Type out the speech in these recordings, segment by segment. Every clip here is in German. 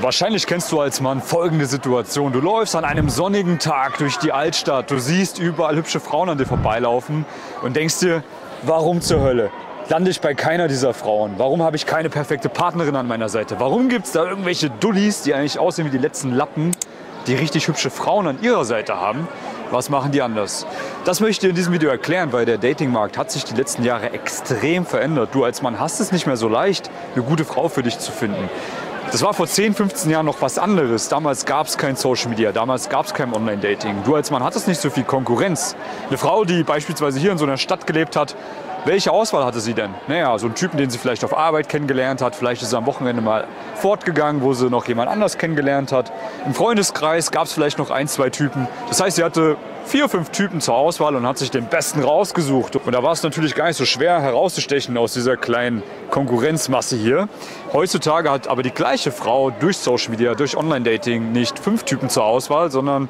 Wahrscheinlich kennst du als Mann folgende Situation. Du läufst an einem sonnigen Tag durch die Altstadt, du siehst überall hübsche Frauen an dir vorbeilaufen und denkst dir, warum zur Hölle lande ich bei keiner dieser Frauen? Warum habe ich keine perfekte Partnerin an meiner Seite? Warum gibt es da irgendwelche Dullis, die eigentlich aussehen wie die letzten Lappen, die richtig hübsche Frauen an ihrer Seite haben? Was machen die anders? Das möchte ich dir in diesem Video erklären, weil der Datingmarkt hat sich die letzten Jahre extrem verändert. Du als Mann hast es nicht mehr so leicht, eine gute Frau für dich zu finden. Das war vor 10, 15 Jahren noch was anderes. Damals gab es kein Social Media, damals gab es kein Online-Dating. Du als Mann hattest nicht so viel Konkurrenz. Eine Frau, die beispielsweise hier in so einer Stadt gelebt hat, welche Auswahl hatte sie denn? Naja, so einen Typen, den sie vielleicht auf Arbeit kennengelernt hat. Vielleicht ist sie am Wochenende mal fortgegangen, wo sie noch jemand anders kennengelernt hat. Im Freundeskreis gab es vielleicht noch 1, 2 Typen. Das heißt, sie hatte 4, 5 Typen zur Auswahl und hat sich den besten rausgesucht. Und da war es natürlich gar nicht so schwer herauszustechen aus dieser kleinen Konkurrenzmasse hier. Heutzutage hat aber die gleiche Frau durch Social Media, durch Online-Dating nicht 5 Typen zur Auswahl, sondern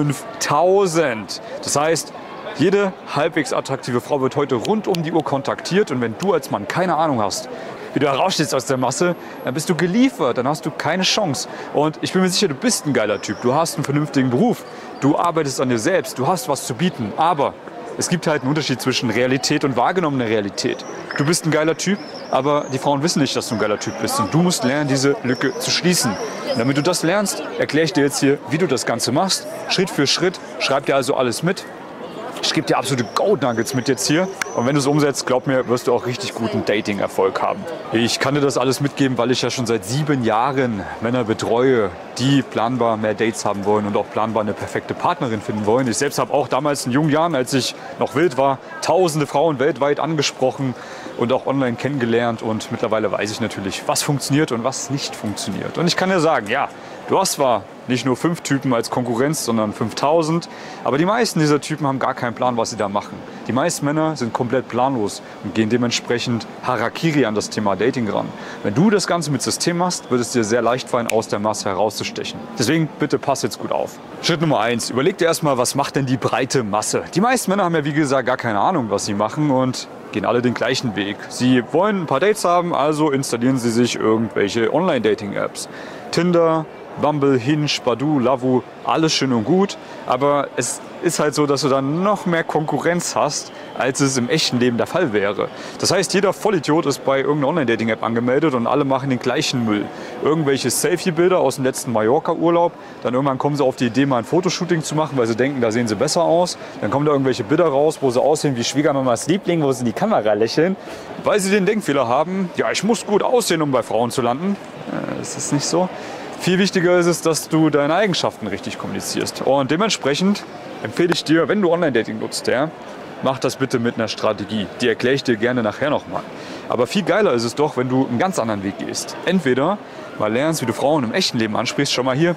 5000. Das heißt, jede halbwegs attraktive Frau wird heute rund um die Uhr kontaktiert und wenn du als Mann keine Ahnung hast, wie du herausstehst aus der Masse, dann bist du geliefert, dann hast du keine Chance. Und ich bin mir sicher, du bist ein geiler Typ, du hast einen vernünftigen Beruf, du arbeitest an dir selbst, du hast was zu bieten, aber es gibt halt einen Unterschied zwischen Realität und wahrgenommener Realität. Du bist ein geiler Typ, aber die Frauen wissen nicht, dass du ein geiler Typ bist und du musst lernen, diese Lücke zu schließen. Und damit du das lernst, erkläre ich dir jetzt hier, wie du das Ganze machst, Schritt für Schritt, schreib dir also alles mit. Ich gebe dir absolute Gold-Nuggets mit jetzt hier und wenn du es umsetzt, glaub mir, wirst du auch richtig guten Dating-Erfolg haben. Ich kann dir das alles mitgeben, weil ich ja schon seit 7 Jahren Männer betreue, die planbar mehr Dates haben wollen und auch planbar eine perfekte Partnerin finden wollen. Ich selbst habe auch damals in jungen Jahren, als ich noch wild war, tausende Frauen weltweit angesprochen und auch online kennengelernt und mittlerweile weiß ich natürlich, was funktioniert und was nicht funktioniert. Und ich kann dir sagen, ja, du hast zwar nicht nur 5 Typen als Konkurrenz, sondern 5000. Aber die meisten dieser Typen haben gar keinen Plan, was sie da machen. Die meisten Männer sind komplett planlos und gehen dementsprechend Harakiri an das Thema Dating ran. Wenn du das Ganze mit System machst, wird es dir sehr leicht fallen, aus der Masse herauszustechen. Deswegen bitte pass jetzt gut auf. Schritt Nummer 1. Überleg dir erstmal, was macht denn die breite Masse? Die meisten Männer haben ja wie gesagt gar keine Ahnung, was sie machen und gehen alle den gleichen Weg. Sie wollen ein paar Dates haben, also installieren sie sich irgendwelche Online-Dating-Apps. Tinder, Bumble, Hinge, Badoo, Lovoo, alles schön und gut, aber es ist halt so, dass du dann noch mehr Konkurrenz hast, als es im echten Leben der Fall wäre. Das heißt, jeder Vollidiot ist bei irgendeiner Online-Dating-App angemeldet und alle machen den gleichen Müll. Irgendwelche Selfie-Bilder aus dem letzten Mallorca-Urlaub, dann irgendwann kommen sie auf die Idee, mal ein Fotoshooting zu machen, weil sie denken, da sehen sie besser aus. Dann kommen da irgendwelche Bilder raus, wo sie aussehen wie Schwiegermamas Liebling, wo sie in die Kamera lächeln, weil sie den Denkfehler haben, ja, ich muss gut aussehen, um bei Frauen zu landen. Das ist nicht so. Viel wichtiger ist es, dass du deine Eigenschaften richtig kommunizierst. Und dementsprechend empfehle ich dir, wenn du Online-Dating nutzt, mach das bitte mit einer Strategie. Die erkläre ich dir gerne nachher nochmal. Aber viel geiler ist es doch, wenn du einen ganz anderen Weg gehst. Entweder mal lernst, wie du Frauen im echten Leben ansprichst. Schau mal hier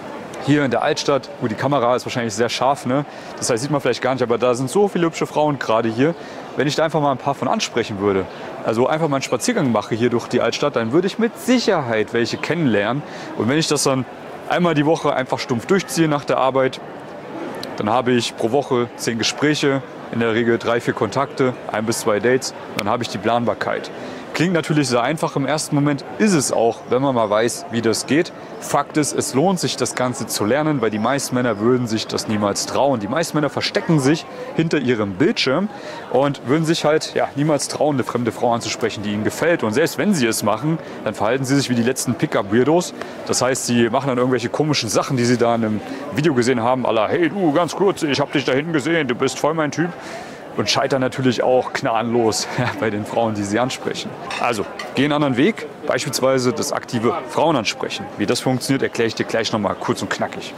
in der Altstadt. Gut, die Kamera ist wahrscheinlich sehr scharf, ne? Das heißt, sieht man vielleicht gar nicht, aber da sind so viele hübsche Frauen gerade hier. Wenn ich da einfach mal ein paar von ansprechen würde, also einfach mal einen Spaziergang mache hier durch die Altstadt, dann würde ich mit Sicherheit welche kennenlernen. Und wenn ich das dann einmal die Woche einfach stumpf durchziehe nach der Arbeit, dann habe ich pro Woche 10 Gespräche, in der Regel 3, 4 Kontakte, 1 bis 2 Dates, und dann habe ich die Planbarkeit. Klingt natürlich sehr einfach im ersten Moment, ist es auch, wenn man mal weiß, wie das geht. Fakt ist, es lohnt sich, das Ganze zu lernen, weil die meisten Männer würden sich das niemals trauen. Die meisten Männer verstecken sich hinter ihrem Bildschirm und würden sich halt niemals trauen, eine fremde Frau anzusprechen, die ihnen gefällt. Und selbst wenn sie es machen, dann verhalten sie sich wie die letzten Pickup-Weirdos. Das heißt, sie machen dann irgendwelche komischen Sachen, die sie da in einem Video gesehen haben, à la, hey du, ganz kurz, ich habe dich da hinten gesehen, du bist voll mein Typ. Und scheitern natürlich auch gnadenlos bei den Frauen, die sie ansprechen. Also, geh einen anderen Weg, beispielsweise das aktive Frauen ansprechen. Wie das funktioniert, erkläre ich dir gleich nochmal kurz und knackig.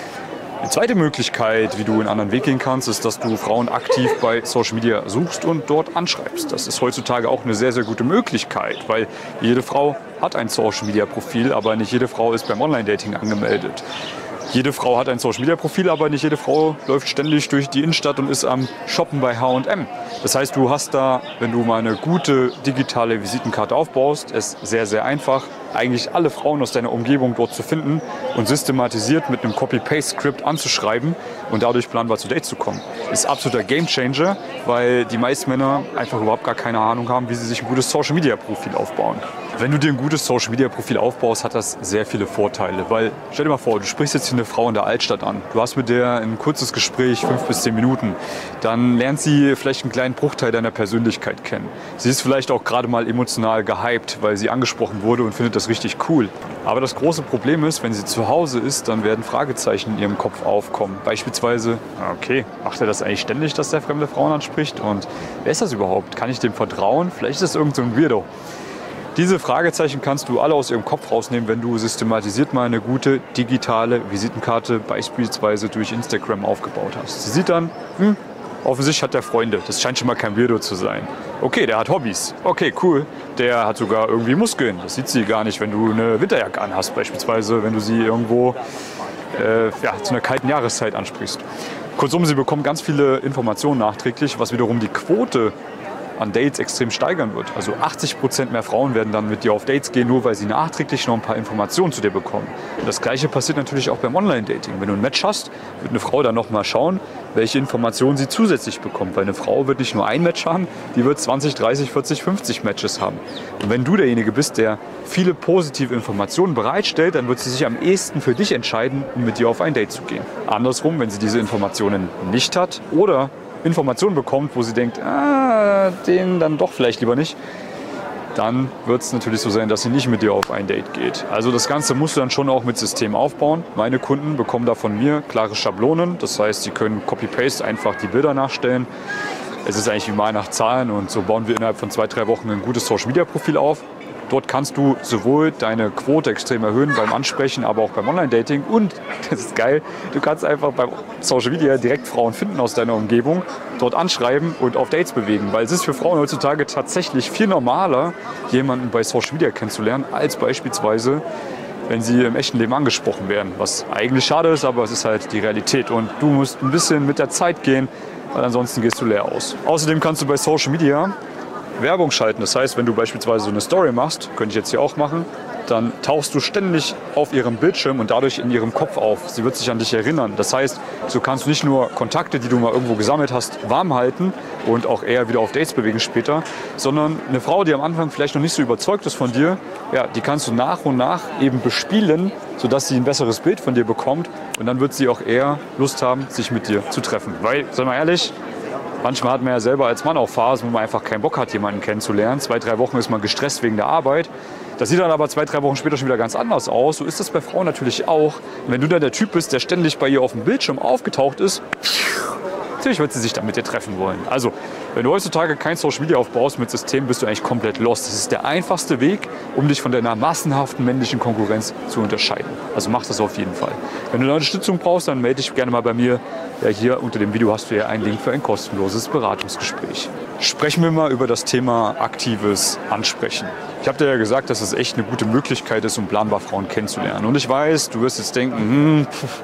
Die zweite Möglichkeit, wie du einen anderen Weg gehen kannst, ist, dass du Frauen aktiv bei Social Media suchst und dort anschreibst. Das ist heutzutage auch eine sehr, sehr gute Möglichkeit, weil jede Frau hat ein Social Media Profil, aber nicht jede Frau ist beim Online-Dating angemeldet. Jede Frau hat ein Social-Media-Profil, aber nicht jede Frau läuft ständig durch die Innenstadt und ist am Shoppen bei H&M. Das heißt, du hast da, wenn du mal eine gute digitale Visitenkarte aufbaust, es sehr, sehr einfach, eigentlich alle Frauen aus deiner Umgebung dort zu finden und systematisiert mit einem Copy-Paste-Skript anzuschreiben und dadurch planbar zu Dates zu kommen. Ist absoluter Gamechanger, weil die meisten Männer einfach überhaupt gar keine Ahnung haben, wie sie sich ein gutes Social-Media-Profil aufbauen. Wenn du dir ein gutes Social-Media-Profil aufbaust, hat das sehr viele Vorteile. Weil, stell dir mal vor, du sprichst jetzt hier eine Frau in der Altstadt an. Du hast mit der ein kurzes Gespräch, 5 bis 10 Minuten. Dann lernt sie vielleicht einen kleinen Bruchteil deiner Persönlichkeit kennen. Sie ist vielleicht auch gerade mal emotional gehypt, weil sie angesprochen wurde und findet das richtig cool. Aber das große Problem ist, wenn sie zu Hause ist, dann werden Fragezeichen in ihrem Kopf aufkommen. Beispielsweise, okay, macht er das eigentlich ständig, dass der fremde Frauen anspricht? Und wer ist das überhaupt? Kann ich dem vertrauen? Vielleicht ist das irgend so ein Weirdo. Diese Fragezeichen kannst du alle aus ihrem Kopf rausnehmen, wenn du systematisiert mal eine gute digitale Visitenkarte beispielsweise durch Instagram aufgebaut hast. Sie sieht dann, offensichtlich hat der Freunde. Das scheint schon mal kein Weirdo zu sein. Okay, der hat Hobbys. Okay, cool. Der hat sogar irgendwie Muskeln. Das sieht sie gar nicht, wenn du eine Winterjacke anhast beispielsweise, wenn du sie irgendwo zu einer kalten Jahreszeit ansprichst. Kurzum, sie bekommen ganz viele Informationen nachträglich, was wiederum die Quote an Dates extrem steigern wird. Also 80% mehr Frauen werden dann mit dir auf Dates gehen, nur weil sie nachträglich noch ein paar Informationen zu dir bekommen. Und das Gleiche passiert natürlich auch beim Online-Dating. Wenn du ein Match hast, wird eine Frau dann noch mal schauen, welche Informationen sie zusätzlich bekommt. Weil eine Frau wird nicht nur ein Match haben, die wird 20, 30, 40, 50 Matches haben. Und wenn du derjenige bist, der viele positive Informationen bereitstellt, dann wird sie sich am ehesten für dich entscheiden, um mit dir auf ein Date zu gehen. Andersrum, wenn sie diese Informationen nicht hat oder Informationen bekommt, wo sie denkt, den dann doch vielleicht lieber nicht, dann wird es natürlich so sein, dass sie nicht mit dir auf ein Date geht. Also das Ganze musst du dann schon auch mit System aufbauen. Meine Kunden bekommen da von mir klare Schablonen. Das heißt, sie können Copy-Paste einfach die Bilder nachstellen. Es ist eigentlich wie mal nach Zahlen und so bauen wir innerhalb von 2-3 Wochen ein gutes Social-Media-Profil auf. Dort kannst du sowohl deine Quote extrem erhöhen beim Ansprechen, aber auch beim Online-Dating. Und, das ist geil, du kannst einfach beim Social Media direkt Frauen finden aus deiner Umgebung, dort anschreiben und auf Dates bewegen. Weil es ist für Frauen heutzutage tatsächlich viel normaler, jemanden bei Social Media kennenzulernen, als beispielsweise, wenn sie im echten Leben angesprochen werden. Was eigentlich schade ist, aber es ist halt die Realität. Und du musst ein bisschen mit der Zeit gehen, weil ansonsten gehst du leer aus. Außerdem kannst du bei Social Media Werbung schalten. Das heißt, wenn du beispielsweise so eine Story machst, könnte ich jetzt hier auch machen, dann tauchst du ständig auf ihrem Bildschirm und dadurch in ihrem Kopf auf. Sie wird sich an dich erinnern. Das heißt, so kannst du nicht nur Kontakte, die du mal irgendwo gesammelt hast, warm halten und auch eher wieder auf Dates bewegen später, sondern eine Frau, die am Anfang vielleicht noch nicht so überzeugt ist von dir, ja, die kannst du nach und nach eben bespielen, sodass sie ein besseres Bild von dir bekommt und dann wird sie auch eher Lust haben, sich mit dir zu treffen. Weil, sei mal ehrlich, manchmal hat man ja selber als Mann auch Phasen, wo man einfach keinen Bock hat, jemanden kennenzulernen. 2-3 Wochen ist man gestresst wegen der Arbeit. Das sieht dann aber 2-3 Wochen später schon wieder ganz anders aus. So ist das bei Frauen natürlich auch. Und wenn du dann der Typ bist, der ständig bei ihr auf dem Bildschirm aufgetaucht ist, natürlich wird sie sich dann mit dir treffen wollen. Also, wenn du heutzutage kein Social Media aufbaust mit System, bist du eigentlich komplett lost. Das ist der einfachste Weg, um dich von deiner massenhaften männlichen Konkurrenz zu unterscheiden. Also mach das auf jeden Fall. Wenn du eine Unterstützung brauchst, dann melde dich gerne mal bei mir. Ja, hier unter dem Video hast du ja einen Link für ein kostenloses Beratungsgespräch. Sprechen wir mal über das Thema aktives Ansprechen. Ich habe dir ja gesagt, dass es echt eine gute Möglichkeit ist, um planbar Frauen kennenzulernen. Und ich weiß, du wirst jetzt denken,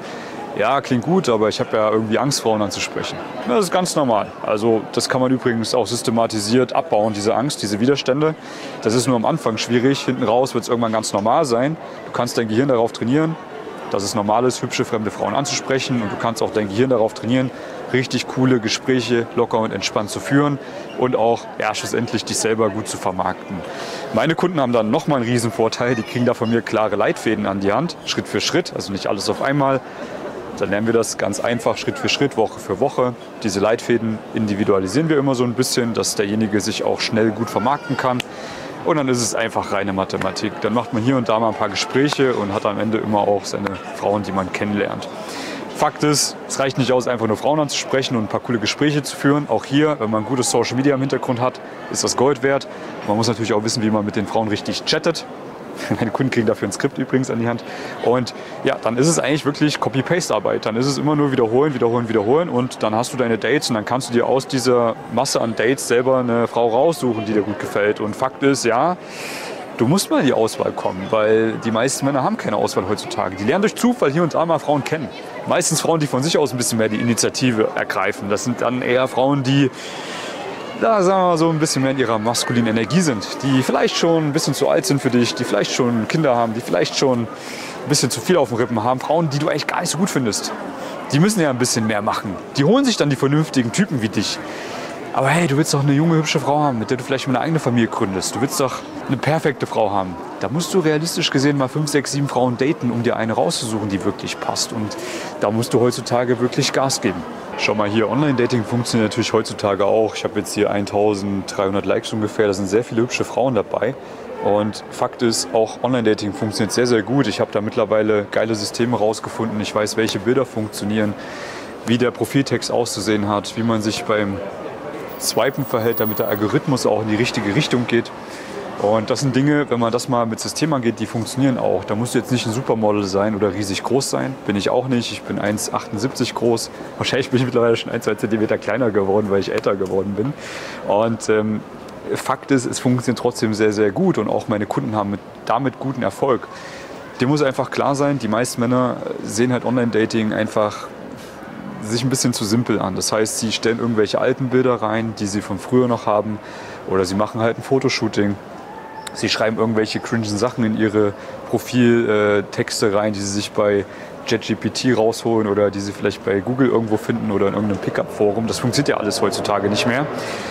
ja, klingt gut, aber ich habe ja irgendwie Angst, Frauen anzusprechen. Das ist ganz normal. Also das kann man übrigens auch systematisiert abbauen, diese Angst, diese Widerstände. Das ist nur am Anfang schwierig. Hinten raus wird es irgendwann ganz normal sein. Du kannst dein Gehirn darauf trainieren, dass es normal ist, hübsche fremde Frauen anzusprechen. Und du kannst auch dein Gehirn darauf trainieren, richtig coole Gespräche locker und entspannt zu führen und auch schlussendlich dich selber gut zu vermarkten. Meine Kunden haben dann nochmal einen riesen Vorteil. Die kriegen da von mir klare Leitfäden an die Hand, Schritt für Schritt, also nicht alles auf einmal. Dann lernen wir das ganz einfach, Schritt für Schritt, Woche für Woche. Diese Leitfäden individualisieren wir immer so ein bisschen, dass derjenige sich auch schnell gut vermarkten kann. Und dann ist es einfach reine Mathematik. Dann macht man hier und da mal ein paar Gespräche und hat am Ende immer auch seine Frauen, die man kennenlernt. Fakt ist, es reicht nicht aus, einfach nur Frauen anzusprechen und ein paar coole Gespräche zu führen. Auch hier, wenn man ein gutes Social Media im Hintergrund hat, ist das Gold wert. Man muss natürlich auch wissen, wie man mit den Frauen richtig chattet. Meine Kunden kriegen dafür ein Skript übrigens an die Hand. Und ja, dann ist es eigentlich wirklich Copy-Paste-Arbeit. Dann ist es immer nur wiederholen, wiederholen, wiederholen und dann hast du deine Dates und dann kannst du dir aus dieser Masse an Dates selber eine Frau raussuchen, die dir gut gefällt. Und Fakt ist, ja, du musst mal in die Auswahl kommen, weil die meisten Männer haben keine Auswahl heutzutage. Die lernen durch Zufall hier und da mal Frauen kennen. Meistens Frauen, die von sich aus ein bisschen mehr die Initiative ergreifen. Das sind dann eher Frauen, die da, sagen wir mal, so ein bisschen mehr in ihrer maskulinen Energie sind, die vielleicht schon ein bisschen zu alt sind für dich, die vielleicht schon Kinder haben, die vielleicht schon ein bisschen zu viel auf den Rippen haben, Frauen, die du eigentlich gar nicht so gut findest. Die müssen ja ein bisschen mehr machen. Die holen sich dann die vernünftigen Typen wie dich. Aber hey, du willst doch eine junge, hübsche Frau haben, mit der du vielleicht mal eine eigene Familie gründest. Du willst doch eine perfekte Frau haben. Da musst du realistisch gesehen mal 5, 6, 7 Frauen daten, um dir eine rauszusuchen, die wirklich passt. Und da musst du heutzutage wirklich Gas geben. Schau mal hier, Online-Dating funktioniert natürlich heutzutage auch. Ich habe jetzt hier 1300 Likes ungefähr, da sind sehr viele hübsche Frauen dabei. Und Fakt ist, auch Online-Dating funktioniert sehr, sehr gut. Ich habe da mittlerweile geile Systeme rausgefunden. Ich weiß, welche Bilder funktionieren, wie der Profiltext auszusehen hat, wie man sich beim Swipen verhält, damit der Algorithmus auch in die richtige Richtung geht. Und das sind Dinge, wenn man das mal mit System angeht, die funktionieren auch. Da musst du jetzt nicht ein Supermodel sein oder riesig groß sein. Bin ich auch nicht. Ich bin 1,78 groß. Wahrscheinlich bin ich mittlerweile schon 1, 2 Zentimeter kleiner geworden, weil ich älter geworden bin. Und Fakt ist, es funktioniert trotzdem sehr, sehr gut. Und auch meine Kunden haben damit guten Erfolg. Dir muss einfach klar sein, die meisten Männer sehen halt Online-Dating einfach sich ein bisschen zu simpel an. Das heißt, sie stellen irgendwelche alten Bilder rein, die sie von früher noch haben. Oder sie machen halt ein Fotoshooting. Sie schreiben irgendwelche cringen Sachen in ihre Profiltexte rein, die sie sich bei ChatGPT rausholen oder die sie vielleicht bei Google irgendwo finden oder in irgendeinem Pickup-Forum. Das funktioniert ja alles heutzutage nicht mehr.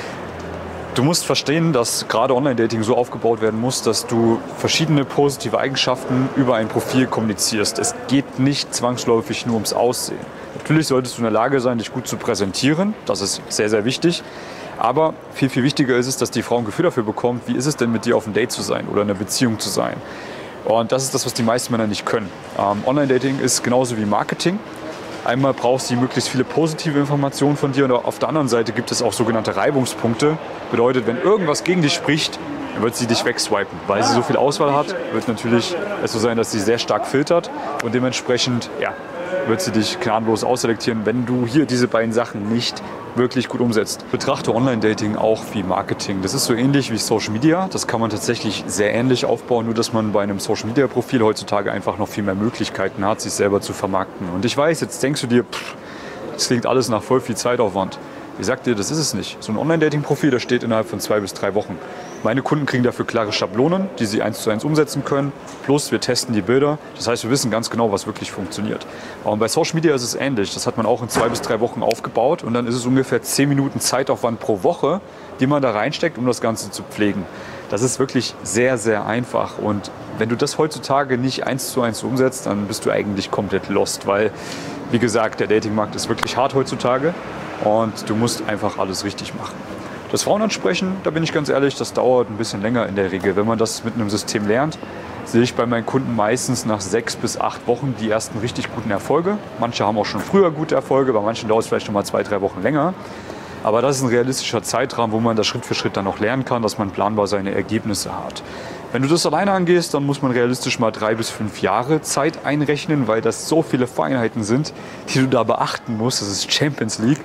Du musst verstehen, dass gerade Online-Dating so aufgebaut werden muss, dass du verschiedene positive Eigenschaften über ein Profil kommunizierst. Es geht nicht zwangsläufig nur ums Aussehen. Natürlich solltest du in der Lage sein, dich gut zu präsentieren. Das ist sehr, sehr wichtig. Aber viel, viel wichtiger ist es, dass die Frau ein Gefühl dafür bekommt, wie ist es denn mit dir auf einem Date zu sein oder in einer Beziehung zu sein. Und das ist das, was die meisten Männer nicht können. Online-Dating ist genauso wie Marketing. Einmal brauchst du möglichst viele positive Informationen von dir und auf der anderen Seite gibt es auch sogenannte Reibungspunkte. Bedeutet, wenn irgendwas gegen dich spricht, dann wird sie dich wegswipen. Weil sie so viel Auswahl hat, wird natürlich es so sein, dass sie sehr stark filtert und dementsprechend wird sie dich gnadenlos ausselektieren, wenn du hier diese beiden Sachen nicht wirklich gut umsetzt. Betrachte Online-Dating auch wie Marketing. Das ist so ähnlich wie Social Media. Das kann man tatsächlich sehr ähnlich aufbauen, nur dass man bei einem Social Media Profil heutzutage einfach noch viel mehr Möglichkeiten hat, sich selber zu vermarkten. Und ich weiß, jetzt denkst du dir, das klingt alles nach voll viel Zeitaufwand. Ich sag dir, das ist es nicht. So ein Online-Dating-Profil, das steht innerhalb von 2 bis 3 Wochen. Meine Kunden kriegen dafür klare Schablonen, die sie 1:1 umsetzen können. Plus wir testen die Bilder. Das heißt, wir wissen ganz genau, was wirklich funktioniert. Und bei Social Media ist es ähnlich. Das hat man auch in 2 bis 3 Wochen aufgebaut. Und dann ist es ungefähr 10 Minuten Zeitaufwand pro Woche, die man da reinsteckt, um das Ganze zu pflegen. Das ist wirklich sehr, sehr einfach. Und wenn du das heutzutage nicht 1:1 umsetzt, dann bist du eigentlich komplett lost. Weil, wie gesagt, der Datingmarkt ist wirklich hart heutzutage. Und du musst einfach alles richtig machen. Das Frauen ansprechen, da bin ich ganz ehrlich, das dauert ein bisschen länger in der Regel. Wenn man das mit einem System lernt, sehe ich bei meinen Kunden meistens nach 6 bis 8 Wochen die ersten richtig guten Erfolge. Manche haben auch schon früher gute Erfolge, bei manchen dauert es vielleicht noch mal 2, 3 Wochen länger. Aber das ist ein realistischer Zeitrahmen, wo man das Schritt für Schritt dann auch lernen kann, dass man planbar seine Ergebnisse hat. Wenn du das alleine angehst, dann muss man realistisch mal 3 bis 5 Jahre Zeit einrechnen, weil das so viele Feinheiten sind, die du da beachten musst. Das ist Champions League.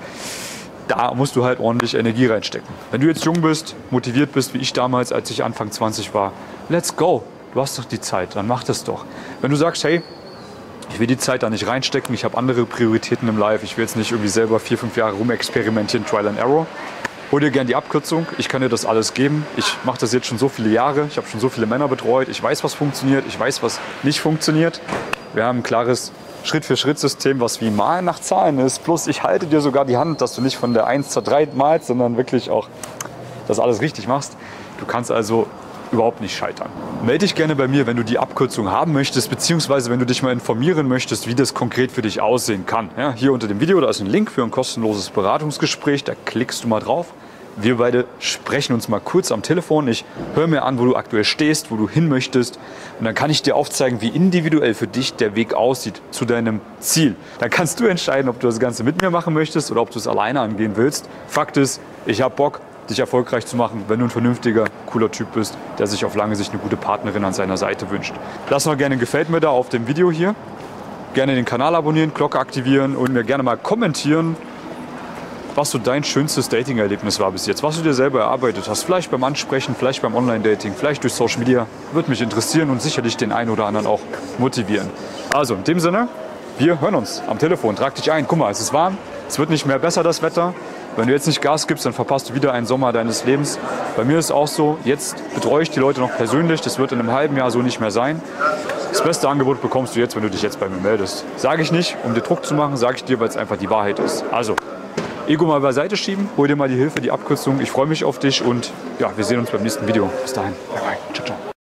Da musst du halt ordentlich Energie reinstecken. Wenn du jetzt jung bist, motiviert bist, wie ich damals, als ich Anfang 20 war, let's go. Du hast doch die Zeit, dann mach das doch. Wenn du sagst, hey, ich will die Zeit da nicht reinstecken, ich habe andere Prioritäten im Life, ich will jetzt nicht irgendwie selber 4, 5 Jahre rumexperimentieren, Trial and Error, hol dir gerne die Abkürzung, ich kann dir das alles geben. Ich mache das jetzt schon so viele Jahre, ich habe schon so viele Männer betreut, ich weiß, was funktioniert, ich weiß, was nicht funktioniert. Wir haben ein klares Schritt-für-Schritt-System, was wie Malen nach Zahlen ist. Plus ich halte dir sogar die Hand, dass du nicht von der 1 zur 3 malst, sondern wirklich auch das alles richtig machst. Du kannst also überhaupt nicht scheitern. Melde dich gerne bei mir, wenn du die Abkürzung haben möchtest, beziehungsweise wenn du dich mal informieren möchtest, wie das konkret für dich aussehen kann. Ja, hier unter dem Video, da ist ein Link für ein kostenloses Beratungsgespräch, da klickst du mal drauf. Wir beide sprechen uns mal kurz am Telefon. Ich höre mir an, wo du aktuell stehst, wo du hin möchtest. Und dann kann ich dir aufzeigen, wie individuell für dich der Weg aussieht zu deinem Ziel. Dann kannst du entscheiden, ob du das Ganze mit mir machen möchtest oder ob du es alleine angehen willst. Fakt ist, ich habe Bock, dich erfolgreich zu machen, wenn du ein vernünftiger, cooler Typ bist, der sich auf lange Sicht eine gute Partnerin an seiner Seite wünscht. Lass noch gerne ein Gefällt mir da auf dem Video hier. Gerne den Kanal abonnieren, Glocke aktivieren und mir gerne mal kommentieren, was so dein schönstes Dating-Erlebnis war bis jetzt, was du dir selber erarbeitet hast. Vielleicht beim Ansprechen, vielleicht beim Online-Dating, vielleicht durch Social Media. Würde mich interessieren und sicherlich den einen oder anderen auch motivieren. Also in dem Sinne, wir hören uns am Telefon. Trag dich ein. Guck mal, es ist warm. Es wird nicht mehr besser, das Wetter. Wenn du jetzt nicht Gas gibst, dann verpasst du wieder einen Sommer deines Lebens. Bei mir ist es auch so, jetzt betreue ich die Leute noch persönlich. Das wird in einem halben Jahr so nicht mehr sein. Das beste Angebot bekommst du jetzt, wenn du dich jetzt bei mir meldest. Sage ich nicht, um dir Druck zu machen, sage ich dir, weil es einfach die Wahrheit ist. Also, Ego mal beiseite schieben, hol dir mal die Hilfe, die Abkürzung. Ich freue mich auf dich und ja, wir sehen uns beim nächsten Video. Bis dahin. Bye bye. Ciao, ciao.